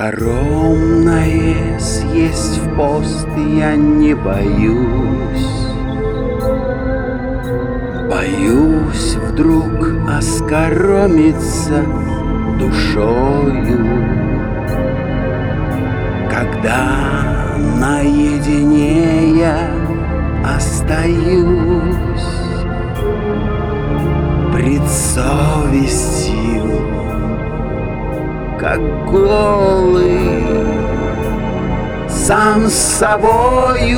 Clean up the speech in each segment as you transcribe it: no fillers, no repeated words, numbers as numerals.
Скоромное съесть в пост я не боюсь. Боюсь вдруг оскоромиться душою, когда наедине я остаюсь пред совестью, как голый сам с собою.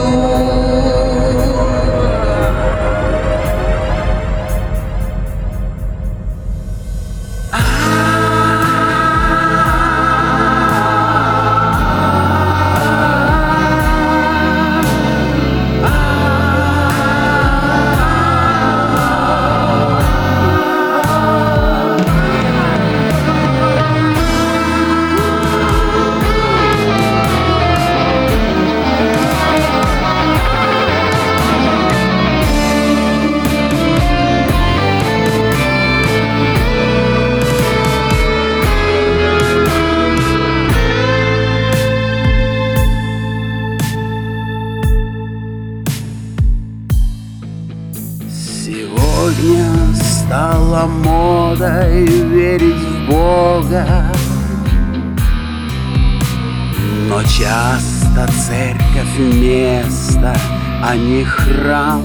Сегодня стала модой верить в Бога, но часто церковь место, а не храм.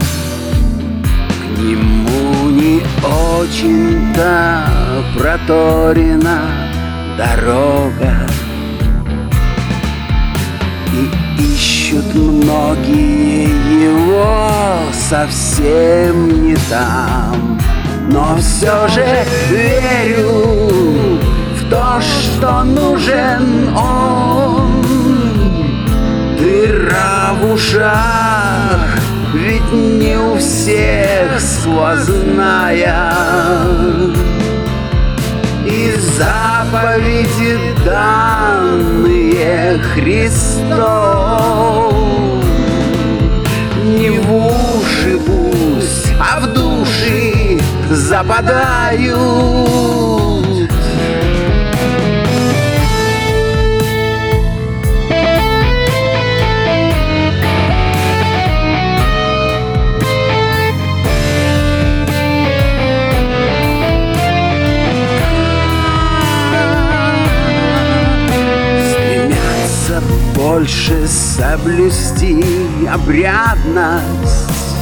К нему не очень-то проторена дорога, и ищут многие его совсем не там. Но все же верю в то, что нужен он. Дыра в ушах, ведь не у всех сквозная, и заповеди, данные Христом, не в уши пусть, а в души западают. Больше соблюсти обрядность,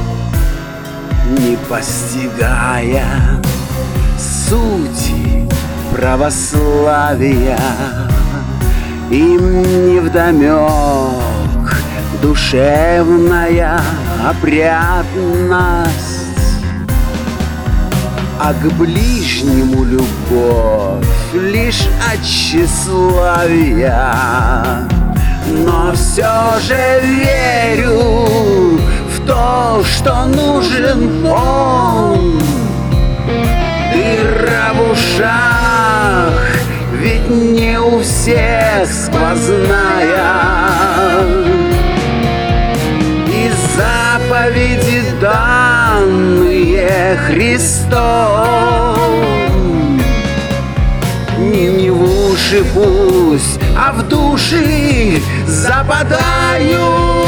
не постигая сути православия. Им невдомек душевная опрятность, а к ближнему любовь лишь от тщеславия. Но все же верю в то, что нужен он. Дыра в ушах, ведь не у всех сквозная, и заповеди, данные Христом, не в уши пусть, а в души западают.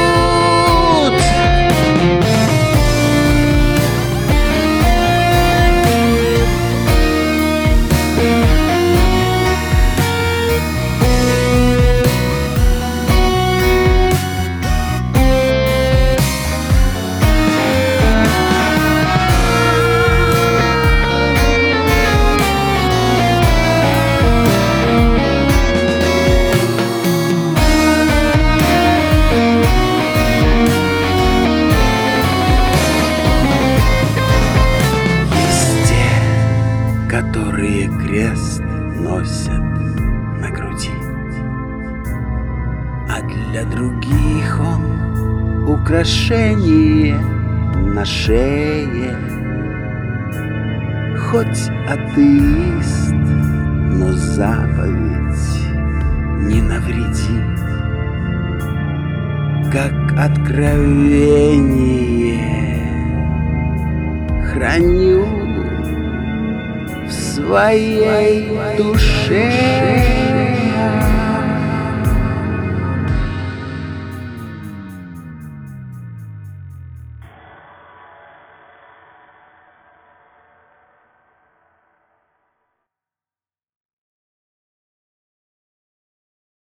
Которые крест носят на груди, а для других он украшение на шее. Хоть атеист, но заповедь не навреди, как откровение храню в своей душе. я.